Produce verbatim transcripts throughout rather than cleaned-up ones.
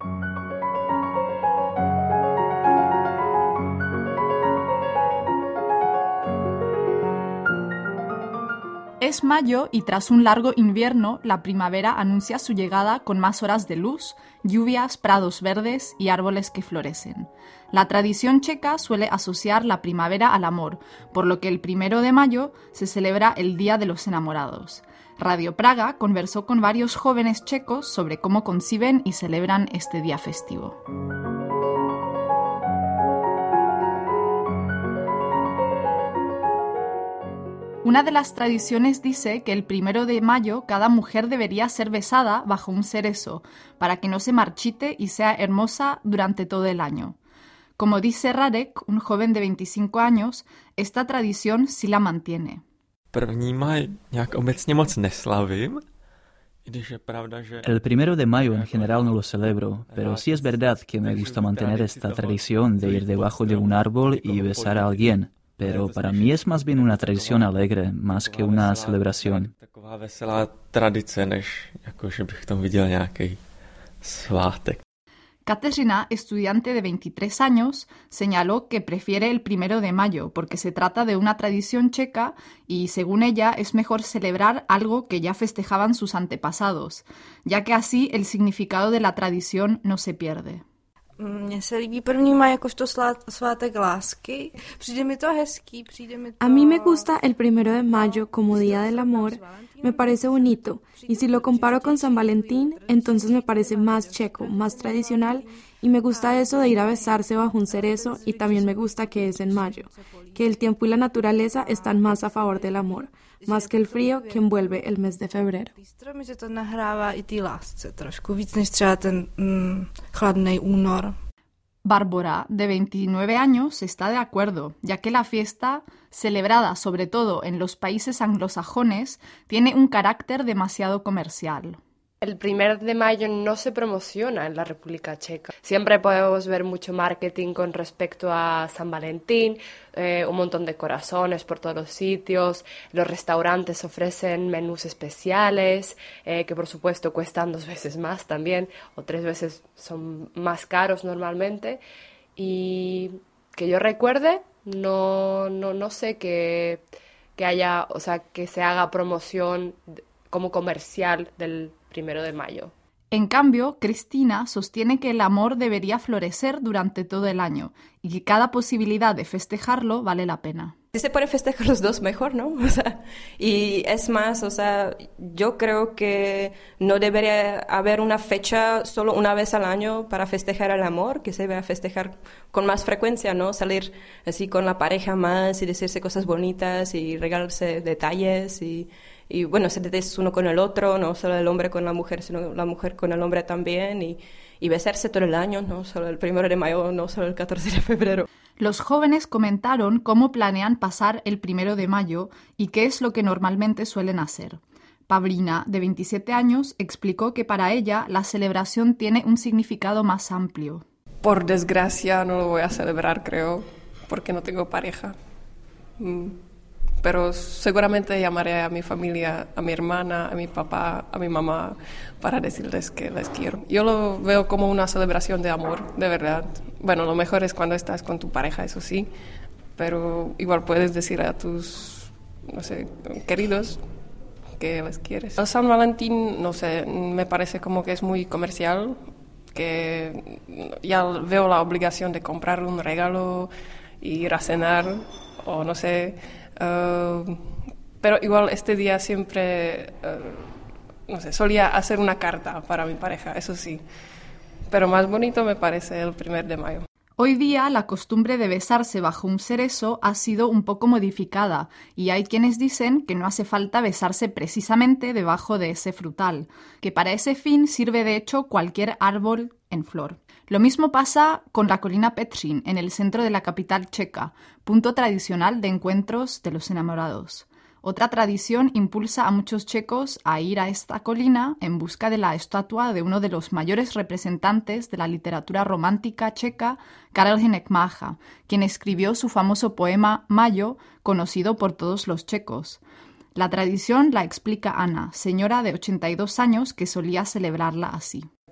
Es mayo y tras un largo invierno, la primavera anuncia su llegada con más horas de luz, lluvias, prados verdes y árboles que florecen. La tradición checa suele asociar la primavera al amor, por lo que el primero de mayo se celebra el Día de los Enamorados. Radio Praga conversó con varios jóvenes checos sobre cómo conciben y celebran este día festivo. Una de las tradiciones dice que el primero de mayo cada mujer debería ser besada bajo un cerezo para que no se marchite y sea hermosa durante todo el año. Como dice Radek, un joven de veinticinco años, esta tradición sí la mantiene. El primero de mayo en general no lo celebro, pero sí es verdad que me gusta mantener esta tradición de ir debajo de un árbol y besar a alguien. Pero para mí es más bien una tradición alegre, más que una celebración. Kateřina, estudiante de veintitrés años, señaló que prefiere el primero de mayo porque se trata de una tradición checa y, según ella, es mejor celebrar algo que ya festejaban sus antepasados, ya que así el significado de la tradición no se pierde. Mně se líbí první maj jakožto svátek lásky. Přijde mi to hezký, přijde mi to... A mí me gusta el primero de mayo como Día del Amor, me parece bonito. Y si lo comparo con San Valentín, entonces me parece más checo, más tradicional. Y me gusta eso de ir a besarse bajo un cerezo y también me gusta que es en mayo, que el tiempo y la naturaleza están más a favor del amor, más que el frío que envuelve el mes de febrero. Mi se to nahrává i té lásce trošku víc než třeba ten mm, chladný únor. Bárbara, de veintinueve años, está de acuerdo, ya que la fiesta, celebrada sobre todo en los países anglosajones, tiene un carácter demasiado comercial. El primer de mayo no se promociona en la República Checa. Siempre podemos ver mucho marketing con respecto a San Valentín, eh, un montón de corazones por todos los sitios, los restaurantes ofrecen menús especiales, eh, que por supuesto cuestan dos veces más también, o tres veces son más caros normalmente, y que yo recuerde, no, no, no sé que, que haya, o sea, que se haga promoción como comercial del primero de mayo. En cambio, Cristina sostiene que el amor debería florecer durante todo el año y que cada posibilidad de festejarlo vale la pena. Si se puede festejar los dos, mejor, ¿no? O sea, y es más, o sea, yo creo que no debería haber una fecha solo una vez al año para festejar el amor, que se debe festejar con más frecuencia, ¿no? Salir así con la pareja más y decirse cosas bonitas y regalarse detalles y... Y bueno, se detalles uno con el otro, no solo el hombre con la mujer, sino la mujer con el hombre también, y, y besarse todo el año, no solo el primero de mayo, no solo el catorce de febrero. Los jóvenes comentaron cómo planean pasar el primero de mayo y qué es lo que normalmente suelen hacer. Pavlina, de veintisiete años, explicó que para ella la celebración tiene un significado más amplio. Por desgracia no lo voy a celebrar, creo, porque no tengo pareja. Mm. Pero seguramente llamaré a mi familia, a mi hermana, a mi papá, a mi mamá, para decirles que les quiero. Yo lo veo como una celebración de amor, de verdad. Bueno, lo mejor es cuando estás con tu pareja, eso sí, pero igual puedes decir a tus, no sé, queridos que les quieres. El San Valentín, no sé, me parece como que es muy comercial, que ya veo la obligación de comprar un regalo e ir a cenar, o no sé... Uh, pero igual este día siempre, uh, no sé, solía hacer una carta para mi pareja, eso sí. Pero más bonito me parece el primer de mayo. Hoy día la costumbre de besarse bajo un cerezo ha sido un poco modificada y hay quienes dicen que no hace falta besarse precisamente debajo de ese frutal, que para ese fin sirve de hecho cualquier árbol en flor. Lo mismo pasa con la colina Petřín, en el centro de la capital checa, punto tradicional de encuentros de los enamorados. Otra tradición impulsa a muchos checos a ir a esta colina en busca de la estatua de uno de los mayores representantes de la literatura romántica checa, Karel Hynek Mácha, quien escribió su famoso poema Mayo, conocido por todos los checos. La tradición la explica Ana, señora de ochenta y dos años que solía celebrarla así.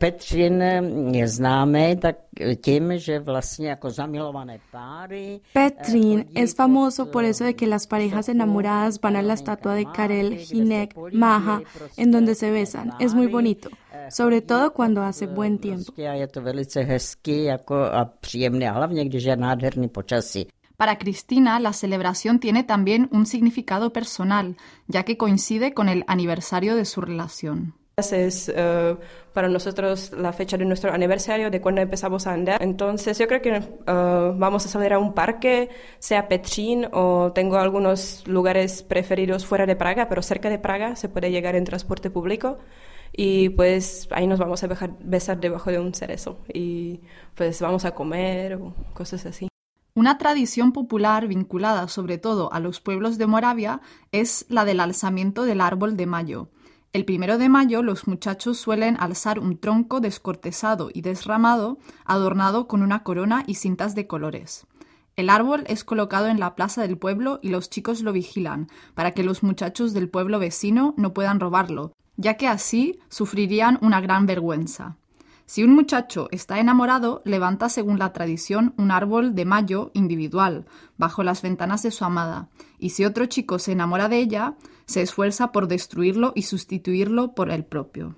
Petřín je známý tak tím, že vlastně jako zamilované páry. Petrín es famoso por eso de que las parejas enamoradas van a la estatua de Karel Hynek Mácha, en donde se besan. Es muy bonito, sobre todo cuando hace buen tiempo. Je to velice hezký jako a příjemné, a hlavně když je nádherný počasí. Para Cristina, la celebración tiene también un significado personal, ya que coincide con el aniversario de su relación. Es uh, para nosotros la fecha de nuestro aniversario, de cuando empezamos a andar. Entonces yo creo que uh, vamos a salir a un parque, sea Petřín o tengo algunos lugares preferidos fuera de Praga, pero cerca de Praga se puede llegar en transporte público. Y pues ahí nos vamos a besar debajo de un cerezo y pues vamos a comer o cosas así. Una tradición popular vinculada sobre todo a los pueblos de Moravia es la del alzamiento del árbol de mayo. El primero de mayo los muchachos suelen alzar un tronco descortezado y desramado, adornado con una corona y cintas de colores. El árbol es colocado en la plaza del pueblo y los chicos lo vigilan, para que los muchachos del pueblo vecino no puedan robarlo, ya que así sufrirían una gran vergüenza. Si un muchacho está enamorado, levanta según la tradición un árbol de mayo individual, bajo las ventanas de su amada, y si otro chico se enamora de ella, se esfuerza por destruirlo y sustituirlo por el propio.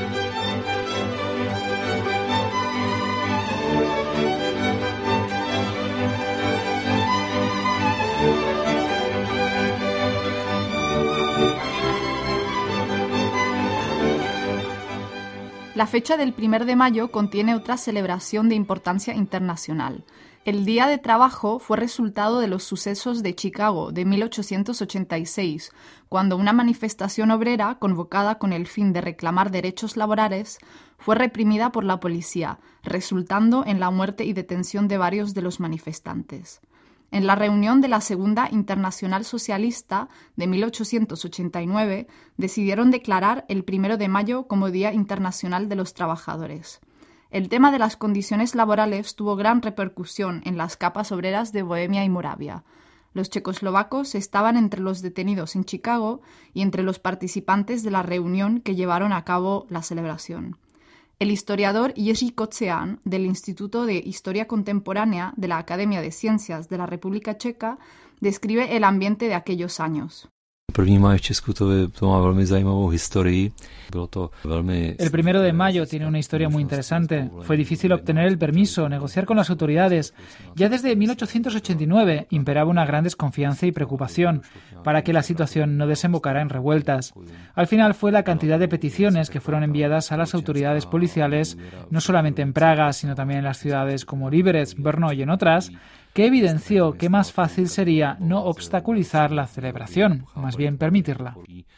La fecha del primero de mayo contiene otra celebración de importancia internacional. El Día de Trabajo fue resultado de los sucesos de Chicago de mil ochocientos ochenta y seis, cuando una manifestación obrera convocada con el fin de reclamar derechos laborales fue reprimida por la policía, resultando en la muerte y detención de varios de los manifestantes. En la reunión de la Segunda Internacional Socialista de mil ochocientos ochenta y nueve decidieron declarar el primero de mayo como Día Internacional de los Trabajadores. El tema de las condiciones laborales tuvo gran repercusión en las capas obreras de Bohemia y Moravia. Los checoslovacos estaban entre los detenidos en Chicago y entre los participantes de la reunión que llevaron a cabo la celebración. El historiador Jiří Kocian, del Instituto de Historia Contemporánea de la Academia de Ciencias de la República Checa, describe el ambiente de aquellos años. První máj v Česku to, je, to má velmi zajímavou historii. Bylo to velmi... El primero de mayo tiene una historia muy interesante. Fue difícil obtener el permiso, negociar con las autoridades. Ya desde mil ochocientos ochenta y nueve imperaba una gran desconfianza y preocupación para que la situación no desembocara en revueltas. Al final fue la cantidad de peticiones que fueron enviadas a las autoridades policiales, no solamente en Praga, sino también en las ciudades como Liberec, Brno y en otras, que evidenció que más fácil sería no obstaculizar la celebración, más bien permitirla.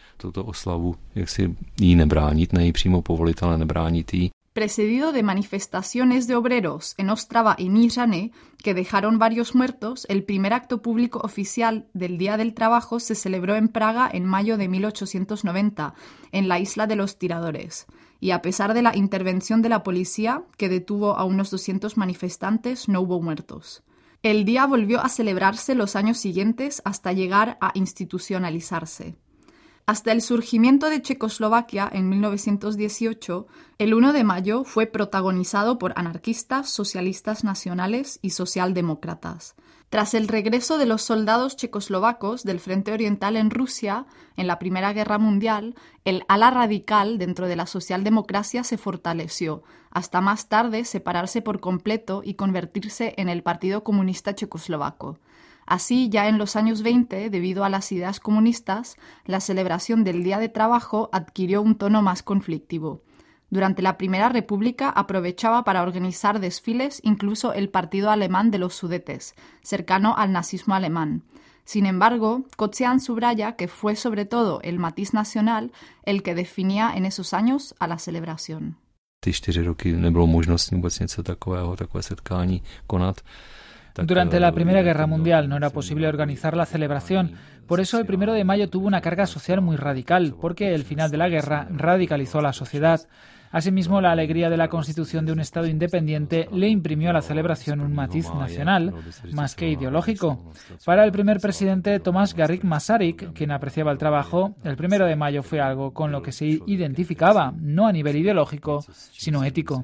Precedido de manifestaciones de obreros en Ostrava y Mířany, que dejaron varios muertos, el primer acto público oficial del Día del Trabajo se celebró en Praga en mayo de mil ochocientos noventa, en la Isla de los Tiradores. Y a pesar de la intervención de la policía, que detuvo a unos doscientos manifestantes, no hubo muertos. El día volvió a celebrarse los años siguientes hasta llegar a institucionalizarse. Hasta el surgimiento de Checoslovaquia en mil novecientos dieciocho, el uno de mayo fue protagonizado por anarquistas, socialistas nacionales y socialdemócratas. Tras el regreso de los soldados checoslovacos del Frente Oriental en Rusia, en la Primera Guerra Mundial, el ala radical dentro de la socialdemocracia se fortaleció, hasta más tarde separarse por completo y convertirse en el Partido Comunista Checoslovaco. Así, ya en los años veinte, debido a las ideas comunistas, la celebración del Día de Trabajo adquirió un tono más conflictivo. Durante la Primera República aprovechaba para organizar desfiles incluso el Partido Alemán de los Sudetes, cercano al nazismo alemán. Sin embargo, Kocian subraya que fue sobre todo el matiz nacional el que definía en esos años a la celebración. Ty čtyři roky nebylo možnost vůbec něco takového, takové setkání konat. Durante la Primera Guerra Mundial no era posible organizar la celebración, Por eso el primero de mayo tuvo una carga social muy radical, porque el final de la guerra radicalizó a la sociedad. Asimismo, la alegría de la constitución de un Estado independiente le imprimió a la celebración un matiz nacional, más que ideológico. Para el primer presidente Tomás Garrigue Masaryk, quien apreciaba el trabajo, el primero de mayo fue algo con lo que se identificaba, no a nivel ideológico, sino ético.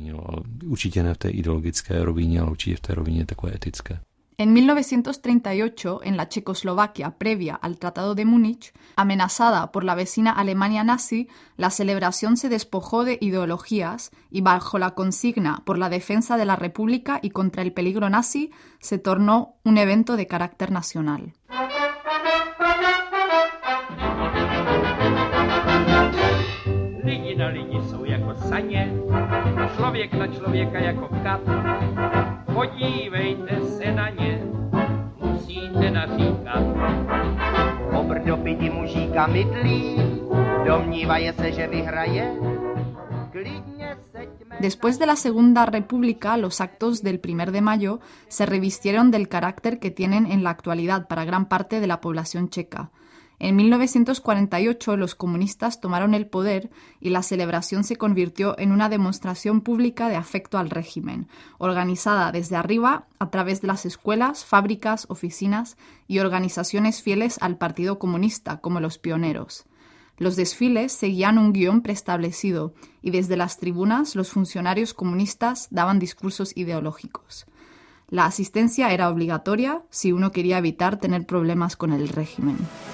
En mil novecientos treinta y ocho, en la Checoslovaquia previa al Tratado de Múnich, amenazada por la vecina Alemania nazi, la celebración se despojó de ideologías y, bajo la consigna por la defensa de la República y contra el peligro nazi, se tornó un evento de carácter nacional. Lidi na lidi jsou jako saně, člověk na člověka jako kat. Podívejte se na ně, musíte naříkat. Obr do pidi mužíka mydlí, domnívaje se, že vyhraje. Después de la Segunda República, los actos del primero de mayo se revistieron del carácter que tienen en la actualidad para gran parte de la población checa. En mil novecientos cuarenta y ocho los comunistas tomaron el poder y la celebración se convirtió en una demostración pública de afecto al régimen, organizada desde arriba a través de las escuelas, fábricas, oficinas y organizaciones fieles al Partido Comunista, como los pioneros. Los desfiles seguían un guión preestablecido y desde las tribunas los funcionarios comunistas daban discursos ideológicos. La asistencia era obligatoria si uno quería evitar tener problemas con el régimen.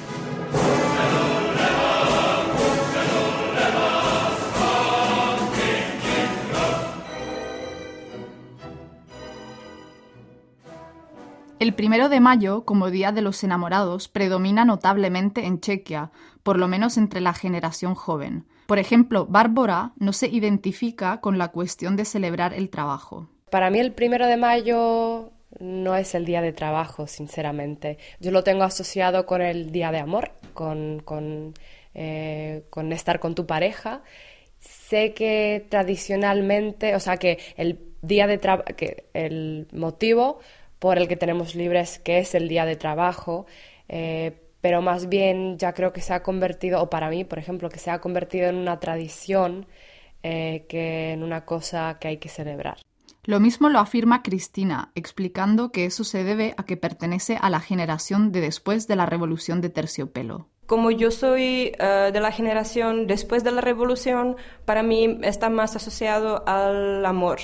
El primero de mayo, como Día de los Enamorados, predomina notablemente en Chequia, por lo menos entre la generación joven. Por ejemplo, Bárbara no se identifica con la cuestión de celebrar el trabajo. Para mí el primero de mayo no es el día de trabajo, sinceramente. Yo lo tengo asociado con el día de amor, con, con, eh, con estar con tu pareja. Sé que tradicionalmente, o sea, que el día de tra- que el motivo por el que tenemos libres, que es el día de trabajo, eh, pero más bien ya creo que se ha convertido, o para mí, por ejemplo, que se ha convertido en una tradición eh, que en una cosa que hay que celebrar. Lo mismo lo afirma Cristina, explicando que eso se debe a que pertenece a la generación de después de la Revolución de Terciopelo. Como yo soy uh, de la generación después de la Revolución, para mí está más asociado al amor.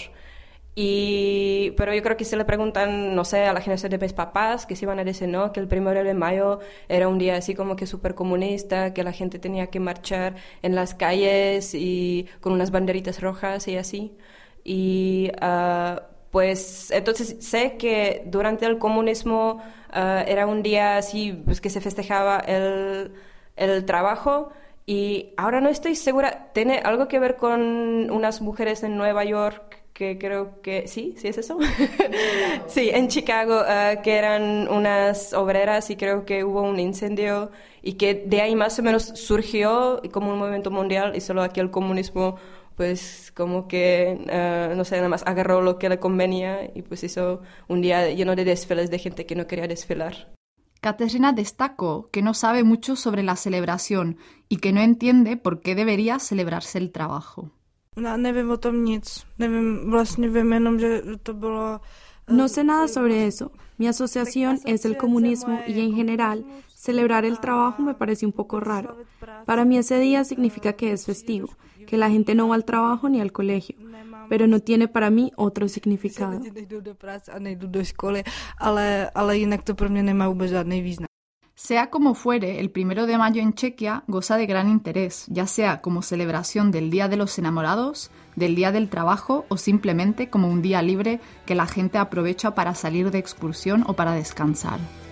Y, pero yo creo que si le preguntan, no sé, a la generación de mis papás, que sí van a decir, no, que el primero de mayo era un día así como que súper comunista, que la gente tenía que marchar en las calles y con unas banderitas rojas y así. Y uh, pues entonces sé que durante el comunismo uh, era un día así pues, que se festejaba el, el trabajo. Y ahora no estoy segura, ¿tiene algo que ver con unas mujeres en Nueva York? Que creo que sí, sí es eso. Sí, en Chicago, uh, que eran unas obreras y creo que hubo un incendio y que de ahí más o menos surgió como un movimiento mundial y solo aquí el comunismo pues como que, uh, no sé, nada más agarró lo que le convenía y pues hizo un día lleno de desfiles de gente que no quería desfilar. Kateřina destacó que no sabe mucho sobre la celebración y que no entiende por qué debería celebrarse el trabajo. No sé nada sobre eso. Mi asociación es el comunismo y en general celebrar el trabajo me parece un poco raro. Para mí ese día significa que es festivo, que la gente no va al trabajo ni al colegio, pero no tiene para mí otro significado. Sea como fuere, el primero de mayo en Chequia goza de gran interés, ya sea como celebración del Día de los Enamorados, del Día del Trabajo o simplemente como un día libre que la gente aprovecha para salir de excursión o para descansar.